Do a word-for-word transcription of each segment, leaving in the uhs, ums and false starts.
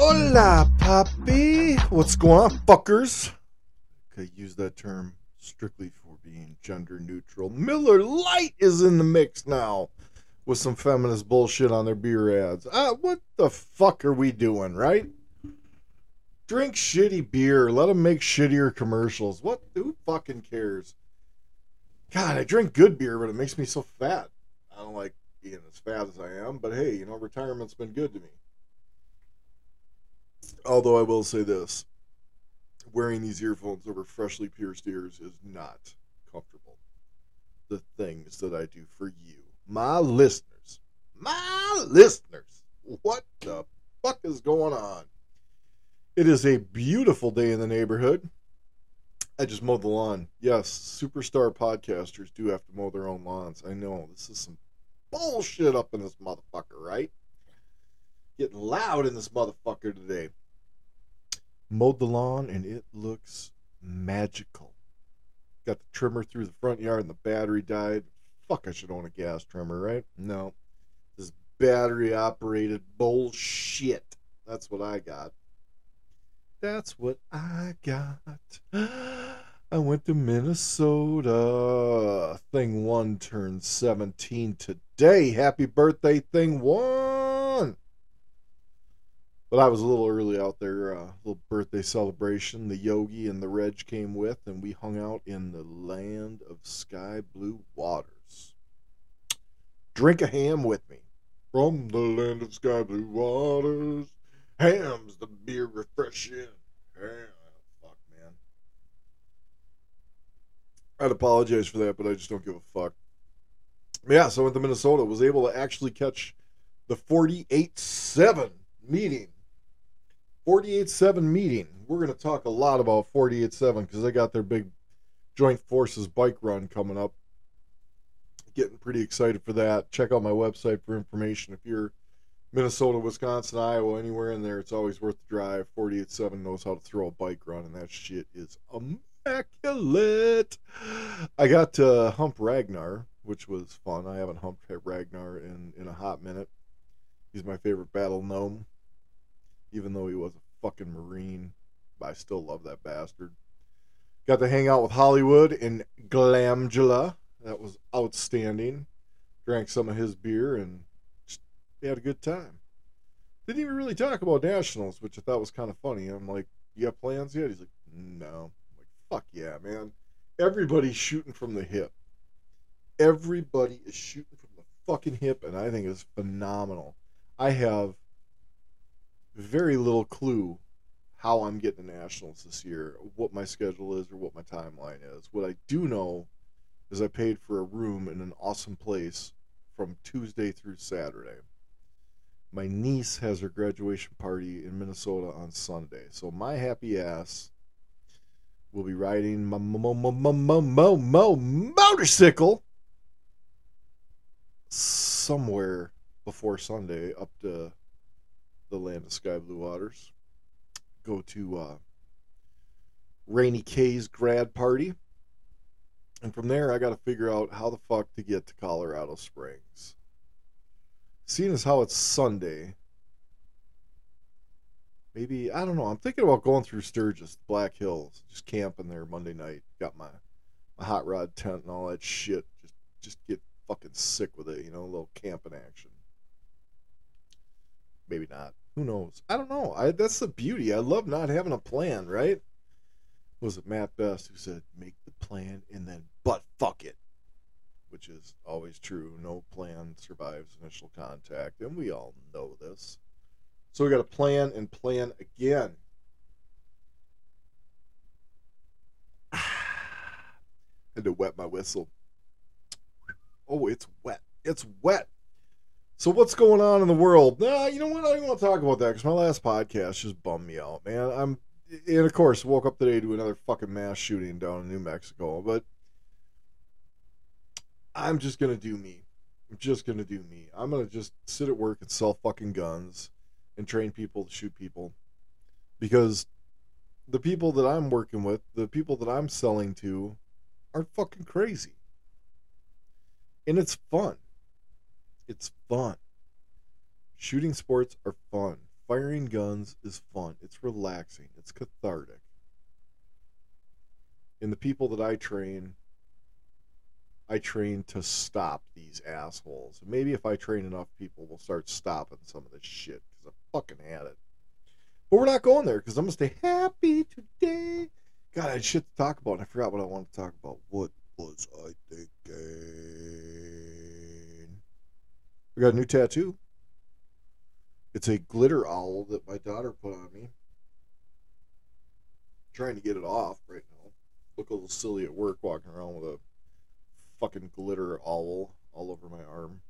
Hola, papi. What's going on, fuckers? Could use that term strictly for being gender neutral. Miller Lite is in the mix now with some feminist bullshit on their beer ads. Uh, what the fuck are we doing, right? Drink shitty beer. Let them make shittier commercials. What? Who fucking cares? God, I drink good beer, but it makes me so fat. I don't like being as fat as I am, but hey, you know, retirement's been good to me. Although I will say this, wearing these earphones over freshly pierced ears is not comfortable. The things that I do for you, my listeners, my listeners, what the fuck is going on? It is a beautiful day in the neighborhood. I just mowed the lawn. Yes, superstar podcasters do have to mow their own lawns. I know, this is some bullshit up in this motherfucker, right? Getting loud in this motherfucker today. Mowed the lawn and it looks magical. Got the trimmer through the front yard and the battery died. Fuck, I should own a gas trimmer, right? No. This battery operated bullshit. That's what I got. That's what I got. I went to Minnesota. Thing one turned seventeen today. Happy birthday, Thing one. But I was a little early out there, a uh, little birthday celebration. The Yogi and the Reg came with, and we hung out in the land of sky blue waters. Drink a ham with me. From the land of sky blue waters, ham's the beer refreshing. Ham. Fuck, man. I'd apologize for that, but I just don't give a fuck. Yeah, so I went to Minnesota. Was able to actually catch the forty-eight seven meeting. forty-eight seven meeting. We're going to talk a lot about forty-eight seven because they got their big Joint Forces bike run coming up. Getting pretty excited for that. Check out my website for information. If you're Minnesota, Wisconsin, Iowa, anywhere in there, it's always worth the drive. forty-eight seven knows how to throw a bike run, and that shit is immaculate. I got to hump Ragnar, which was fun. I haven't humped Ragnar in, in a hot minute. He's my favorite battle gnome. Even though he was a fucking Marine, I still love that bastard. Got to hang out with Hollywood in Glamgula. That was outstanding. Drank some of his beer and just had a good time. Didn't even really talk about nationals, which I thought was kind of funny. I'm like, you have plans yet? He's like, no. I'm like, fuck yeah, man. Everybody's shooting from the hip. Everybody is shooting from the fucking hip, and I think it's phenomenal. I have very little clue how I'm getting to nationals this year, what my schedule is or what my timeline is. What I do know is I paid for a room in an awesome place from Tuesday through Saturday. My niece has her graduation party in Minnesota on Sunday, so my happy ass will be riding my mo mo mo mo mo mo motorcycle somewhere before Sunday up to the land of sky blue waters. Go to uh, Rainy K's grad party. And from there, I got to figure out how the fuck to get to Colorado Springs. Seeing as how it's Sunday, maybe, I don't know, I'm thinking about going through Sturgis, Black Hills, just camping there Monday night. Got my, my hot rod tent and all that shit. Just, just get fucking sick with it, you know, a little camping action. Maybe not. Who knows? I don't know. I that's the beauty. I love not having a plan, right? Was it Matt Best who said, make the plan and then butt fuck it? Which is always true. No plan survives initial contact. And we all know this. So we got to plan and plan again. Had to wet my whistle. Oh, it's wet. It's wet. So what's going on in the world? Nah, you know what? I don't want to talk about that because my last podcast just bummed me out, man. I'm, and of course, woke up today to another fucking mass shooting down in New Mexico. But I'm just gonna do me. I'm just gonna do me. I'm gonna just sit at work and sell fucking guns and train people to shoot people because the people that I'm working with, the people that I'm selling to, are fucking crazy, and it's fun. It's fun. Shooting sports are fun. firing guns is fun. It's relaxing. It's cathartic. And the people that I train, I train to stop these assholes. Maybe if I train enough people, we'll start stopping some of this shit because I fucking had it. But we're not going there because I'm going to stay happy today. God, I had shit to talk about and I forgot what I wanted to talk about. What was I thinking? We got a new tattoo. It's a glitter owl that my daughter put on me. I'm trying to get it off right now. Look a little silly at work walking around with a fucking glitter owl all over my arm.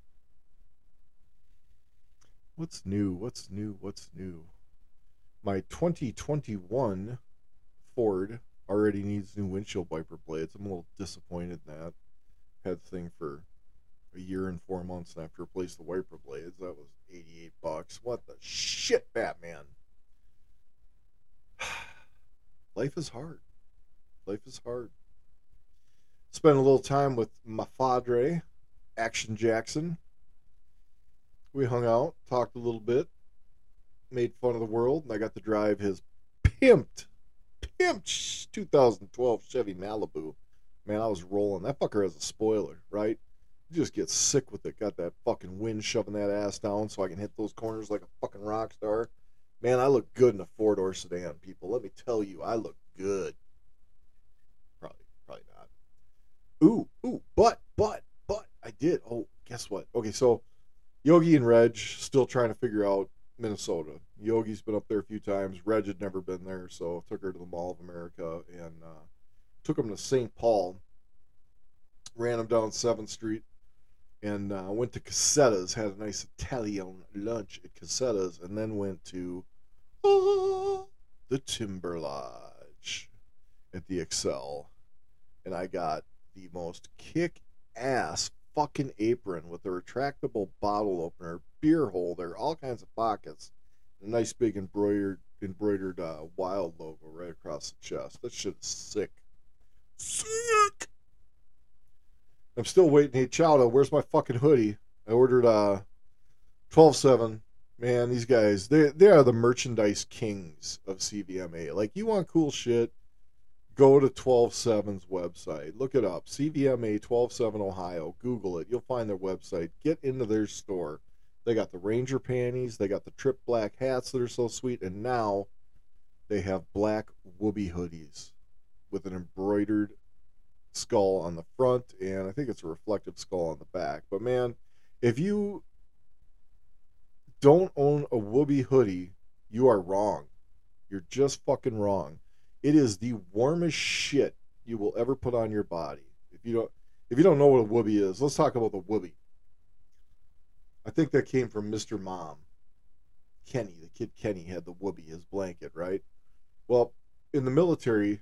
What's new? What's new? What's new? My twenty twenty-one Ford already needs new windshield wiper blades. I'm a little disappointed in that. Had the thing for a year and four months, and I have to replace the wiper blades. That was eighty-eight bucks. What the shit, Batman? Life is hard. Life is hard. Spent a little time with my padre, Action Jackson. We hung out, talked a little bit, made fun of the world, and I got to drive his pimped, pimped two thousand twelve Chevy Malibu. Man, I was rolling. That fucker has a spoiler, right? You just get sick with it. Got that fucking wind shoving that ass down so I can hit those corners like a fucking rock star. Man, I look good in a four-door sedan, people. Let me tell you, I look good. Probably, probably not. Ooh, ooh, but, but, but, I did. Oh, guess what? Okay, so Yogi and Reg still trying to figure out Minnesota. Yogi's been up there a few times. Reg had never been there, so took her to the Mall of America and uh, took him to Saint Paul. Ran him down seventh Street and uh, went to Casetta's. Had a nice Italian lunch at Casetta's and then went to uh, the Timber Lodge at the Excel. And I got the most kick-ass fucking apron with a retractable bottle opener, beer holder, all kinds of pockets, and a nice big embroidered embroidered uh, wild logo right across the chest. That shit is sick. Sick! I'm still waiting. Hey, Chowda, where's my fucking hoodie? I ordered uh twelve seven. Man, these guys, they they are the merchandise kings of C V M A. Like, you want cool shit, go to twelve seven's website. Look it up. C V M A twelve seven Ohio. Google it. You'll find their website. Get into their store. They got the Ranger panties. They got the Trip Black hats that are so sweet. And now they have black Whoopee hoodies with an embroidered skull on the front. And I think it's a reflective skull on the back. But, man, if you don't own a Whoopee hoodie, you are wrong. You're just fucking wrong. It is the warmest shit you will ever put on your body. If you don't, if you don't know what a Whoopee is, let's talk about the Whoopee. I think that came from Mister Mom. Kenny, the kid Kenny had the Whoopee, his blanket, right? Well, in the military,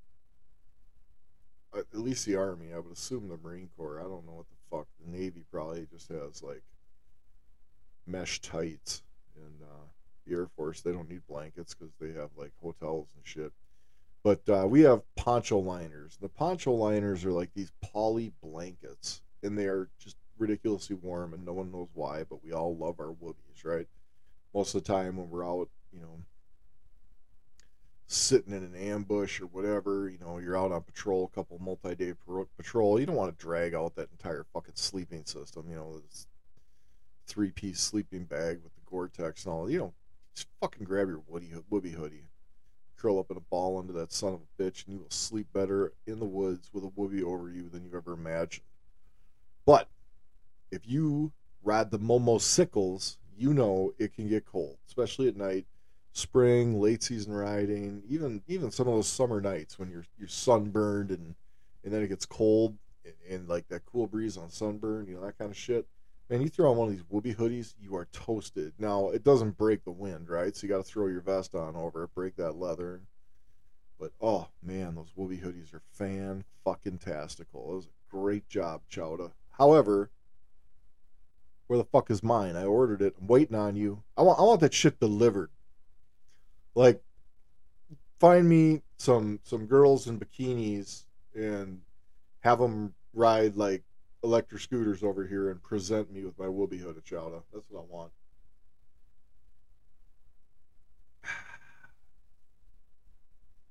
at least the Army, I would assume the Marine Corps, I don't know what the fuck, the Navy probably just has like mesh tights, and uh, the Air Force, they don't need blankets because they have like hotels and shit. But uh, we have poncho liners. The poncho liners are like these poly blankets, and they are just ridiculously warm, and no one knows why, but we all love our Whoopies, right? Most of the time when we're out, you know, sitting in an ambush or whatever, you know, you're out on patrol, a couple multi-day patrol, you don't want to drag out that entire fucking sleeping system, you know, this three-piece sleeping bag with the Gore-Tex and all. You know, just fucking grab your Woody, Whoopee hoodie, curl up in a ball under that son of a bitch, and you will sleep better in the woods with a Whoopee over you than you've ever imagined. But if you ride the Momo sickles, you know it can get cold, especially at night. Spring, late season riding, even even some of those summer nights when you're you're sunburned and and then it gets cold and, and like that cool breeze on sunburn, you know, that kind of shit. Man, you throw on one of these Whoopee hoodies, you are toasted. Now, it doesn't break the wind, right? So you got to throw your vest on over it, break that leather. But, oh, man, those Whoopee hoodies are fan-fucking-tastical. It was a great job, Chowda. However, where the fuck is mine? I ordered it. I'm waiting on you. I want, I want that shit delivered. Like, find me some some girls in bikinis and have them ride, like, electric scooters over here and present me with my Whoopee hood at Chowda. That's what I want.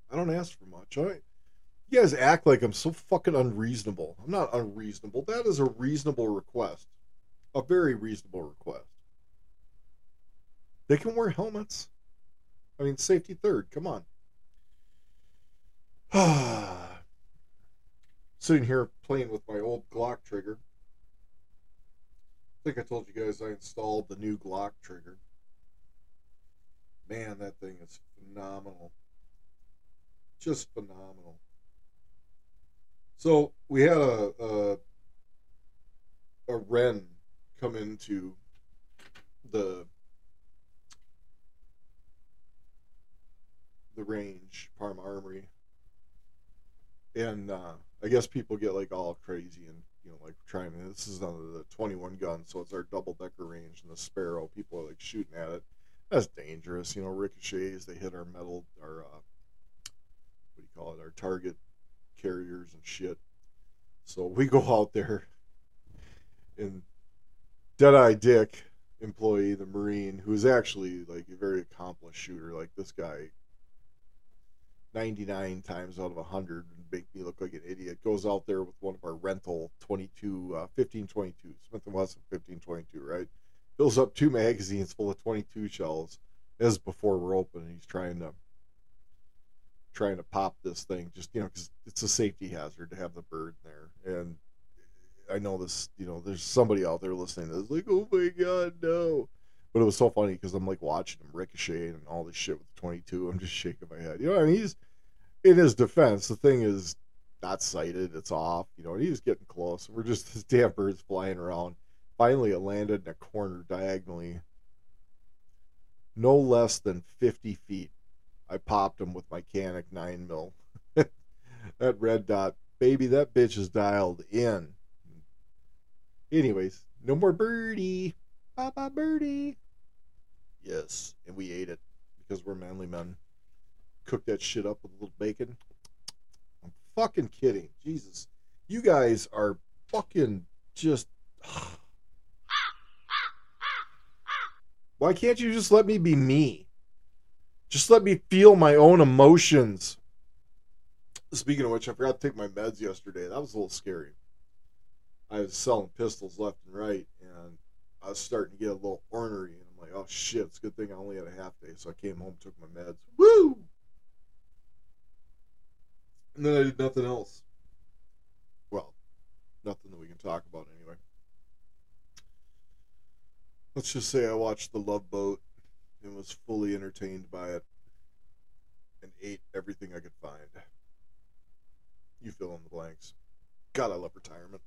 I don't ask for much. I, you guys act like I'm so fucking unreasonable. I'm not unreasonable. That is a reasonable request. A very reasonable request. They can wear helmets. I mean, safety third. Come on. Sitting here playing with my old Glock trigger. I think I told you guys I installed the new Glock trigger. Man, that thing is phenomenal. Just phenomenal. So we had a a, a wren come into the the range, Parma Armory, and uh, I guess people get like all crazy and you know like trying to. This is on the twenty-one gun, so it's our double decker range, and the Sparrow. People are like shooting at it. That's dangerous, you know. Ricochets. They hit our metal, our uh, what do you call it? Our target carriers and shit. So we go out there, and Deadeye Dick, employee, the Marine, who is actually like a very accomplished shooter. Like this guy ninety-nine times out of one hundred and make me look like an idiot. Goes out there with one of our rental twenty-two, uh, fifteen twenty-two, Smith and Wesson fifteen twenty-two, right? Fills up two magazines full of twenty-two shells. This is before we're open, and he's trying to trying to pop this thing, just you know, because it's a safety hazard to have the bird in there. And I know this, you know, there's somebody out there listening to this, like, oh my god, no. But it was so funny because I'm like watching him ricochet and all this shit with the twenty-two. I'm just shaking my head. You know what I mean? He's in his defense, the thing is not sighted, it's off, you know, and he's getting close. We're just this damn bird's flying around. Finally, it landed in a corner diagonally, no less than fifty feet. I popped him with my Canic nine mil. That red dot, baby, that bitch is dialed in. Anyways, no more birdie. Bye bye, birdie. Yes, and we ate it because we're manly men. Cook that shit up with a little bacon. I'm fucking kidding. Jesus. You guys are fucking just. Why can't you just let me be me? Just let me feel my own emotions. Speaking of which, I forgot to take my meds yesterday. That was a little scary. I was selling pistols left and right, and I was starting to get a little ornery. And I'm like, oh shit, it's a good thing I only had a half day. So I came home, took my meds. Woo! And then I did nothing else. Well, nothing that we can talk about anyway. Let's just say I watched The Love Boat and was fully entertained by it and ate everything I could find. You fill in the blanks. God, I love retirement.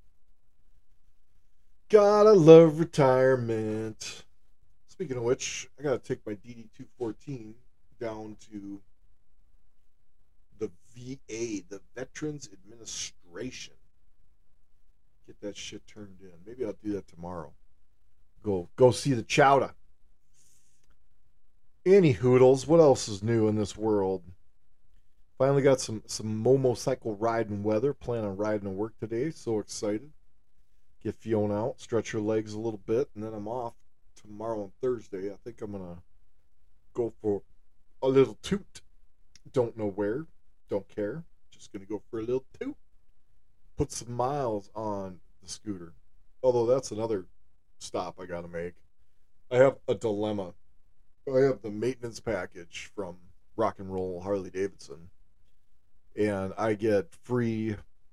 God, I love retirement. Speaking of which, I gotta take my D D two fourteen down to the V A, the Veterans Administration. Get that shit turned in. Maybe I'll do that tomorrow. Go go see the chowder. Any hoodles, what else is new in this world? Finally got some some momocycle riding weather. Plan on riding to work today. So excited. Get Fiona out, stretch her legs a little bit, and then I'm off tomorrow and Thursday. I think I'm gonna go for a little toot. Don't know where. Don't care. Just gonna go for a little toot. Put some miles on the scooter. Although that's another stop I gotta make. I have a dilemma. I have the maintenance package from Rock and Roll Harley Davidson, and I get free,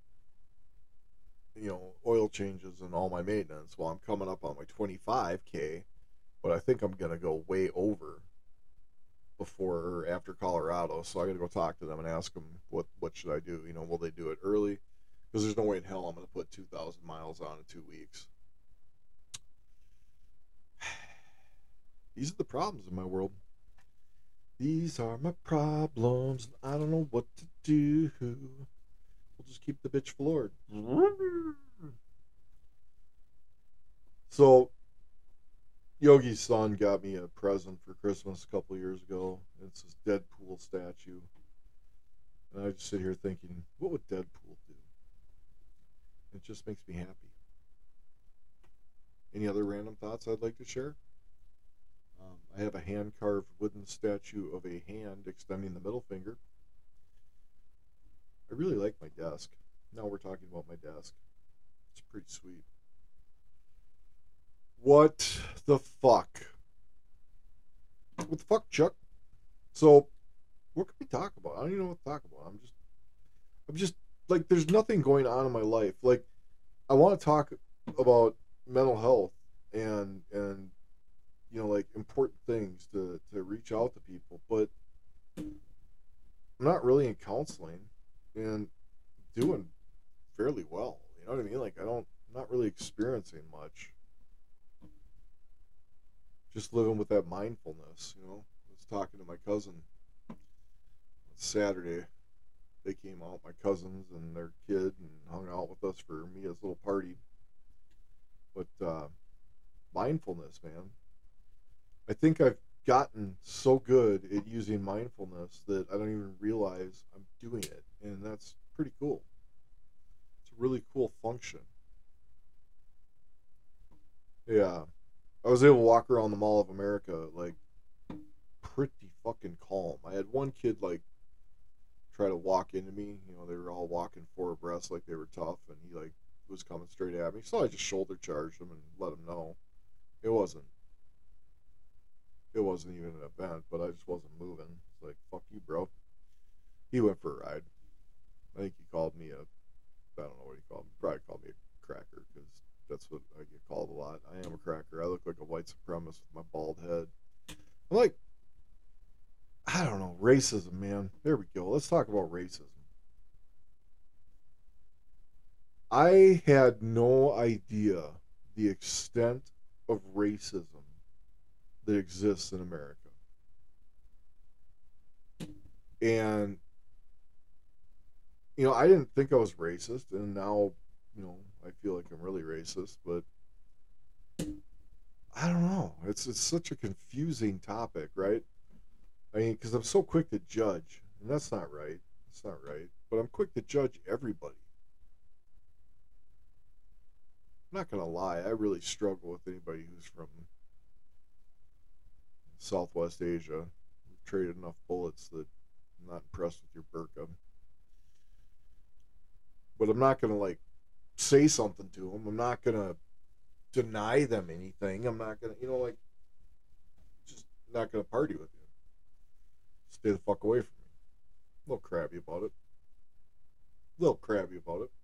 you know, oil changes and all my maintenance. Well, I'm coming up on my twenty-five K, but I think I'm gonna go way over before or after Colorado. So I gotta go talk to them and ask them what what should I do. You know, will they do it early? Because there's no way in hell I'm gonna put two thousand miles on in two weeks. These are the problems in my world. These are my problems. I don't know what to do. We'll just keep the bitch floored. So, Yogi's son got me a present for Christmas a couple years ago. It's this Deadpool statue. And I just sit here thinking, what would Deadpool do? It just makes me happy. Any other random thoughts I'd like to share? Um, I have a hand carved wooden statue of a hand extending the middle finger. I really like my desk. Now we're talking about my desk. It's pretty sweet. What the fuck? What the fuck, Chuck? So, what can we talk about? I don't even know what to talk about. I'm just, I'm just like, there's nothing going on in my life. Like, I want to talk about mental health and and you know like important things to to reach out to people, but I'm not really in counseling and doing fairly well. You know what I mean? Like, I don't, I'm not really experiencing much. Just living with that mindfulness. You know, I was talking to my cousin on Saturday. They came out, my cousins and their kid, and hung out with us for Mia's little party. But uh, mindfulness, man. I think I've gotten so good at using mindfulness that I don't even realize I'm doing it, and that's pretty cool. It's a really cool function. Yeah, I was able to walk around the Mall of America like pretty fucking calm. I had one kid like try to walk into me. You know, they were all walking four abreast like they were tough, and he like was coming straight at me. So I just shoulder charged him and let him know it wasn't it wasn't even an event, but I just wasn't moving. It's like, fuck you, bro. He went for a ride. I think he called me a, I don't know what he called me. Probably called me a cracker because that's what I get called a lot. I am a cracker. I look like a white supremacist with my bald head. I'm like, I don't know, racism, man. There we go. Let's talk about racism. I had no idea the extent of racism that exists in America. And, you know, I didn't think I was racist, and now, you know, I feel like I'm really racist, but I don't know. It's it's such a confusing topic, right? I mean, because I'm so quick to judge, and that's not right. That's not right. But I'm quick to judge everybody. I'm not gonna lie. I really struggle with anybody who's from Southwest Asia. We've traded enough bullets that I'm not impressed with your burqa. But I'm not gonna like say something to them. I'm not gonna deny them anything. I'm not gonna, you know, like just not gonna party with you. Stay the fuck away from me. A little crabby about it. A little crabby about it.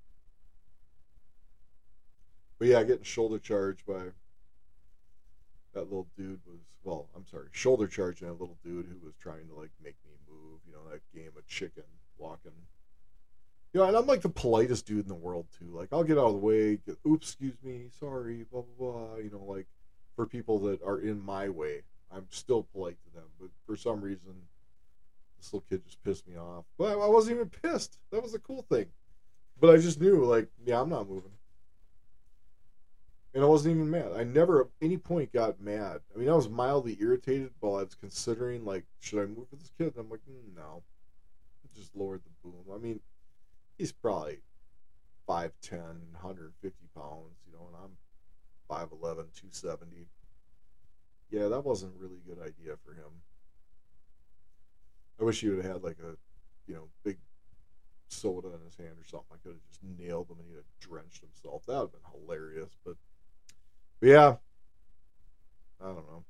But yeah, getting shoulder charged by that little dude was, well, I'm sorry, shoulder charging that little dude who was trying to like make me move. You know, that game of chicken walking. You know, and I'm like the politest dude in the world too. Like I'll get out of the way. Get, Oops, excuse me, sorry, blah blah blah. You know, like for people that are in my way, I'm still polite to them. But for some reason, this little kid just pissed me off. But I wasn't even pissed. That was the cool thing. But I just knew, like, yeah, I'm not moving. And I wasn't even mad. I never at any point got mad. I mean, I was mildly irritated while I was considering, like, should I move with this kid? And I'm like, mm, no. Just lowered the boom. I mean, he's probably five ten, one hundred fifty pounds, you know, and I'm five eleven, two seventy. Yeah, that wasn't a really good idea for him. I wish he would have had, like, a, you know, big soda in his hand or something. I could have just nailed him and he'd have drenched himself. That would have been hilarious. But, but yeah, I don't know.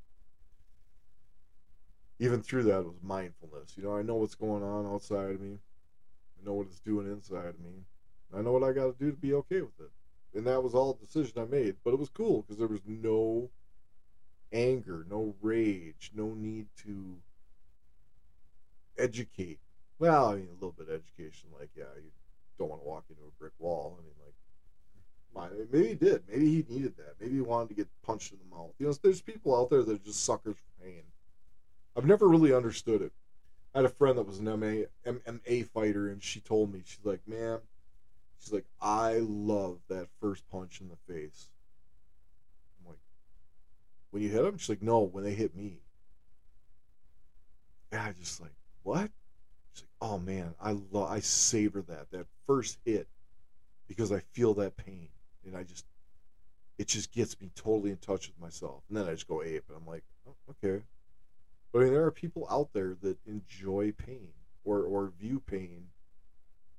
Even through that, it was mindfulness. You know, I know what's going on outside of me. I know what it's doing inside of me. I know what I got to do to be okay with it. And that was all a decision I made. But it was cool because there was no anger, no rage, no need to educate. Well, I mean, a little bit of education. Like, yeah, you don't want to walk into a brick wall. I mean, like, my, maybe he did. Maybe he needed that. Maybe he wanted to get punched in the mouth. You know, there's people out there that are just suckers for pain. I've never really understood it. I had a friend that was an M A, M M A fighter, and she told me, she's like, man, she's like, I love that first punch in the face. I'm like, when you hit him? She's like, no, when they hit me. And I just like, what? She's like, oh man, I love, I savor that, that first hit because I feel that pain. And I just, it just gets me totally in touch with myself. And then I just go ape, and I'm like, oh, okay. But I mean, there are people out there that enjoy pain or, or view pain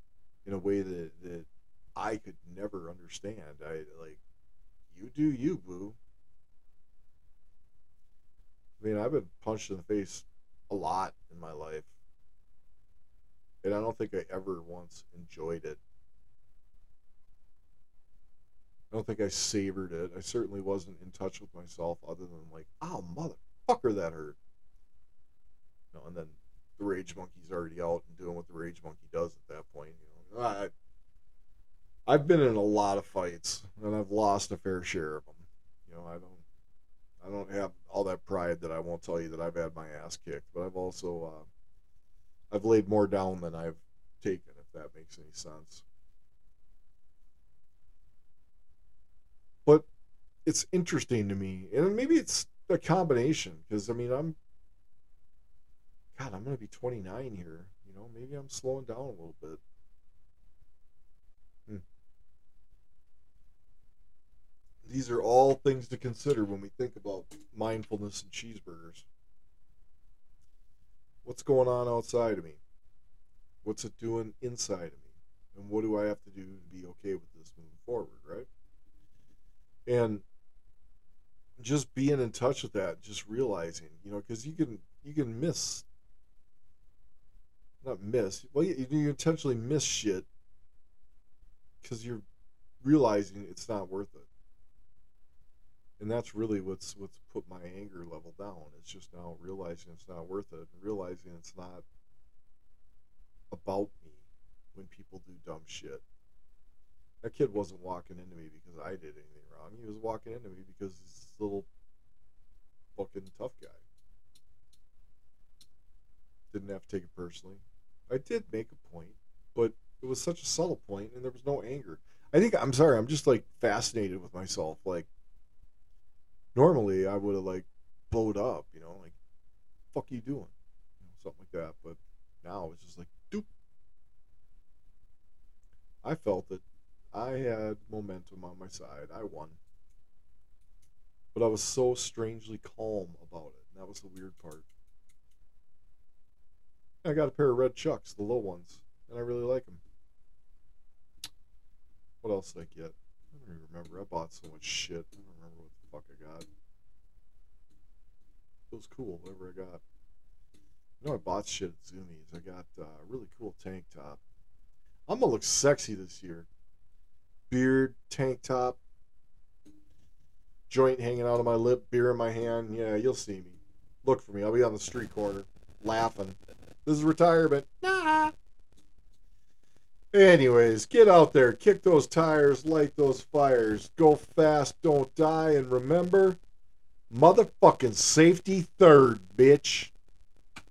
in a way that, that I could never understand. I like, you do you, boo. I mean, I've been punched in the face a lot in my life, and I don't think I ever once enjoyed it. I don't think I savored it. I certainly wasn't in touch with myself other than like, oh, motherfucker, that hurt. You know, and then the Rage Monkey's already out and doing what the Rage Monkey does at that point. You know, I, I've been in a lot of fights, and I've lost a fair share of them. You know, I don't, I don't have all that pride that I won't tell you that I've had my ass kicked, but I've also, uh, I've laid more down than I've taken, if that makes any sense. But it's interesting to me, and maybe it's a combination, because I mean, I'm, God, I'm gonna be twenty-nine here. You know, maybe I'm slowing down a little bit. Hmm. These are all things to consider when we think about mindfulness and cheeseburgers. What's going on outside of me? What's it doing inside of me? And what do I have to do to be okay with this moving forward, right? And just being in touch with that, just realizing, you know, because you can you can miss, not miss, well, you, you intentionally miss shit because you're realizing it's not worth it. And that's really what's what's put my anger level down. It's just now realizing it's not worth it, and realizing it's not about me when people do dumb shit. That kid wasn't walking into me because I did anything wrong. He was walking into me because he's this little fucking tough guy. Didn't have to take it personally. I did make a point, but it was such a subtle point, and there was no anger. I think, I'm sorry, I'm just like fascinated with myself. Like, normally I would have like bowed up, you know, like, fuck you doing? You know, something like that. But now it's just like, doop. I felt that I had momentum on my side. I won. But I was so strangely calm about it. And that was the weird part. I got a pair of red Chucks, the low ones, and I really like them. What else did I get? I don't even remember. I bought so much shit. I don't remember what the fuck I got. It was cool, whatever I got. You know, I bought shit at Zumiez. I got uh, a really cool tank top. I'm gonna look sexy this year. Beard, tank top, joint hanging out of my lip, beer in my hand. Yeah, you'll see me. Look for me. I'll be on the street corner, laughing. This is retirement. Nah. Anyways, get out there, kick those tires, light those fires, go fast, don't die, and remember, motherfucking safety third, bitch.